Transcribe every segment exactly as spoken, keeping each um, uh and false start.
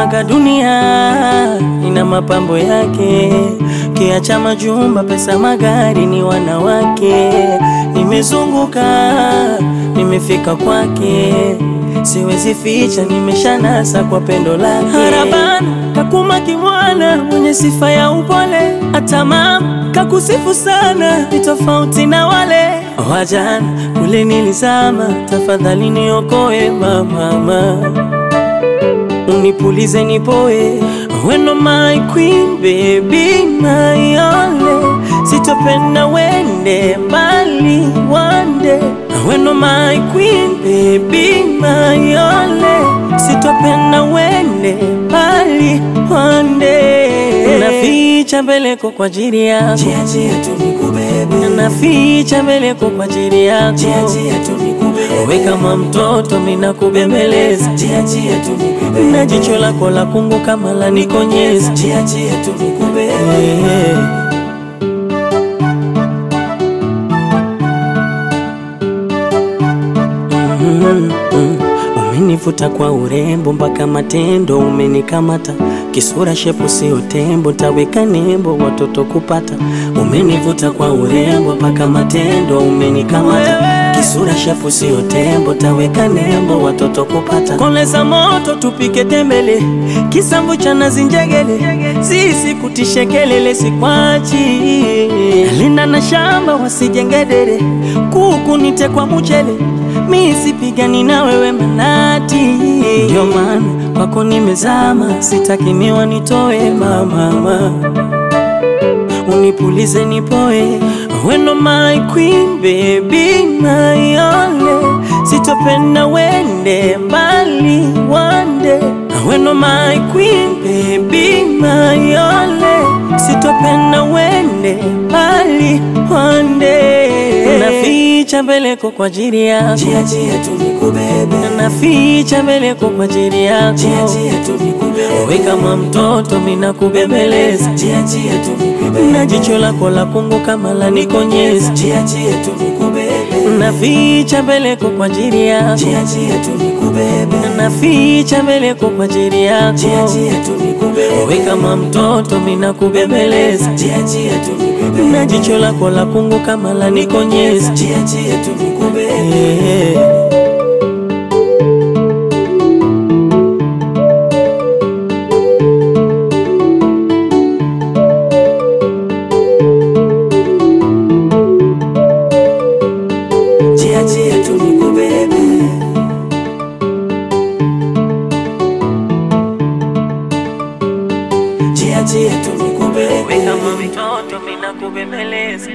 Nasemaga dunia ina mapambo yake, kiacha majumba, pesa, magari, ni wanawake. Nimezunguka, nimefika kwake, siwezi ficha, nimeshanasa kwa pendo lake. Harabana kakuma kimwana, mwenye sifa ya upole, hata mama kakusifu sana, ni tofauti na wale wajana kule nilizama. Tafadhali niokoe mama, unipulize nipoe. When on my queen baby my only, sitopenda wende mbali one day. When on my queen baby my only, sitopenda wende mbali one day. Naficha mbeleko kwa ajili yako, Jia jia tu nikubebe. naficha mbeleko kwa ajili yako, Jia jia tu nikubebe. we kama mtoto mina kubembeleza. Jia jia tu nikubebe. Na jicho lako la kungu kama la nikonyeza. Jia jia tu nikubebe. Yeah. Mm -hmm. Umenivuta kwa urembo mpaka matendo, umenikamata kisura, shepu sio tembo, taweka nembo watoto kupata. Umenivuta kwa urembo mpaka matendo, umenikamata kisura, shepu sio tembo, taweka nembo watoto kupata. Koleza moto tupike tembele, kisambu cha nazi njegele, sisi kutishe kelele sikwachi. Linda na shamba wasijengedere, kuku nite kwa mchele, mi sipigani na wewe manati. Ndio maana kwako nimezama, sitaki miwa nitoe mama, unipulize nipoe. When on my queen baby my only, sitopenda wende mbali one day. When on my queen baby my only, sitopenda wende mbali one day. Naficha mbeleko kwa ajili yako, Jia jia tu nikubebe. naficha mbeleko kwa ajili yako, Jia jia tu nikubebe. we kama mtoto mina kubembeleza. Jia jia tu nikubebe. Na jicho lako la kungu kama la nikonyeza. Jia jia tu nikubebe. Naficha mbeleko kwa ajili yako, Jia jia tu nikubebe. naficha mbeleko kwa ajili yako, Jia jia tu nikubebe. we kama mtoto mina kubembeleza. Jia jia tu nikubebe. Na jicho lako la kungu kama la nikonyeza. Jia jia tu nikubebe. Yeah. Jia jia tu nikubebe. Jia jia tu nikubebe. We kama mtoto mina kubembeleza,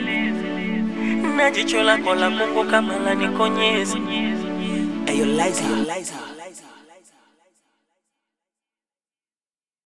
na jicho lako la kungu kama la nikonyeza. Ayo Liza, Liza.